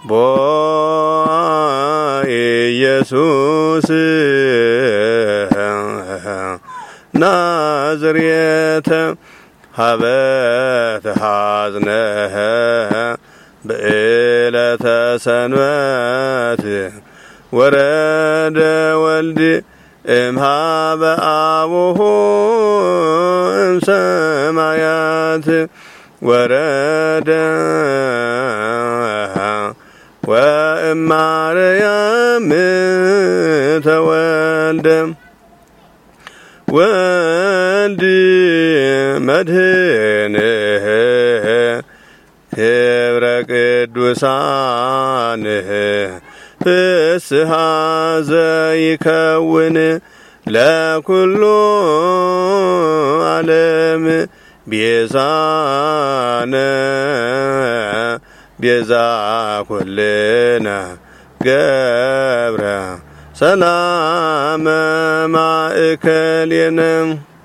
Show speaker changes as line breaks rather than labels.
ቦ ኢየሱስ ናዝሬተ ሀበት ሐዝነ በዕለተ ሰንበት ወረደ ወልድ እምኀበ አቡሁ እምሰማያት ወረደ ወእማርያም ተወልደ ወልድ መድኅንህ ክብረ ቅዱሳንህ ፍስሐ ዘይከውን ለኩሉ ዓለም ቤዛነ ቤዛ ኩልነ ገብረ ሰላመ ማእከሌነ